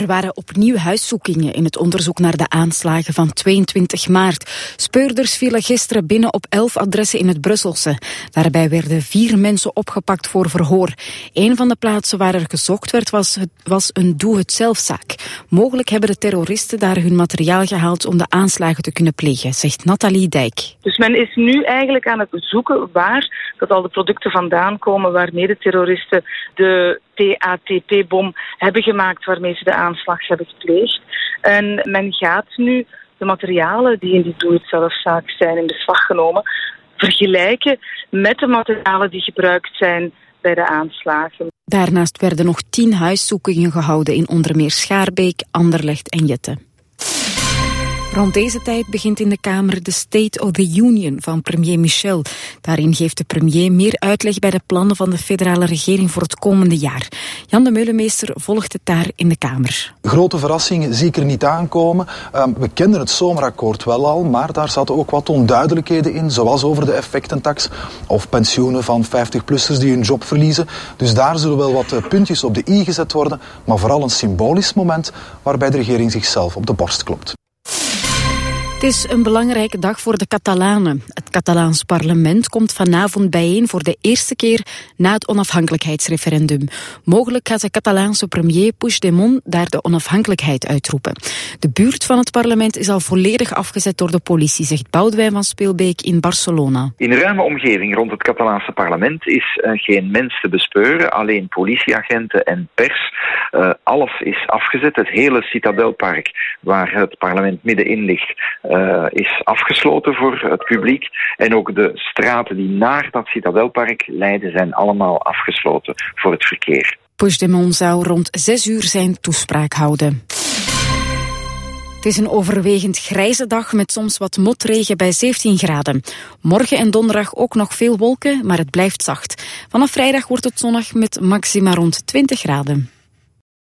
Er waren opnieuw huiszoekingen in het onderzoek naar de aanslagen van 22 maart. Speurders vielen gisteren binnen op 11 adressen in het Brusselse. Daarbij werden 4 mensen opgepakt voor verhoor. Een van de plaatsen waar er gezocht werd was een doe-het-zelfzaak. Mogelijk hebben de terroristen daar hun materiaal gehaald om de aanslagen te kunnen plegen, zegt Nathalie Dijk. Dus men is nu eigenlijk aan het zoeken waar dat al de producten vandaan komen waarmee de terroristen de TATP-bom hebben gemaakt waarmee ze de aanslag hebben gepleegd. En men gaat nu de materialen die in die doe-het-zelfzaak zijn in beslag genomen vergelijken met de materialen die gebruikt zijn bij de aanslagen. Daarnaast werden nog 10 huiszoekingen gehouden in onder meer Schaarbeek, Anderlecht en Jette. Rond deze tijd begint in de Kamer de State of the Union van premier Michel. Daarin geeft de premier meer uitleg bij de plannen van de federale regering voor het komende jaar. Jan de Meulemeester volgt het daar in de Kamer. Grote verrassingen zie ik er niet aankomen. We kenden het zomerakkoord wel al, maar daar zaten ook wat onduidelijkheden in, zoals over de effectentax of pensioenen van 50-plussers die hun job verliezen. Dus daar zullen wel wat puntjes op de i gezet worden, maar vooral een symbolisch moment waarbij de regering zichzelf op de borst klopt. Het is een belangrijke dag voor de Catalanen. Het Catalaans parlement komt vanavond bijeen voor de eerste keer na het onafhankelijkheidsreferendum. Mogelijk gaat de Catalaanse premier Puigdemont daar de onafhankelijkheid uitroepen. De buurt van het parlement is al volledig afgezet door de politie, zegt Boudewijn van Speelbeek in Barcelona. In de ruime omgeving rond het Catalaanse parlement is geen mens te bespeuren, alleen politieagenten en pers. Alles is afgezet. Het hele Citadelpark, waar het parlement middenin ligt, is afgesloten voor het publiek. En ook de straten die naar dat Citadelpark leiden zijn allemaal afgesloten voor het verkeer. Puigdemont zou rond 6 uur zijn toespraak houden. Het is een overwegend grijze dag met soms wat motregen bij 17 graden. Morgen en donderdag ook nog veel wolken, maar het blijft zacht. Vanaf vrijdag wordt het zonnig met maxima rond 20 graden.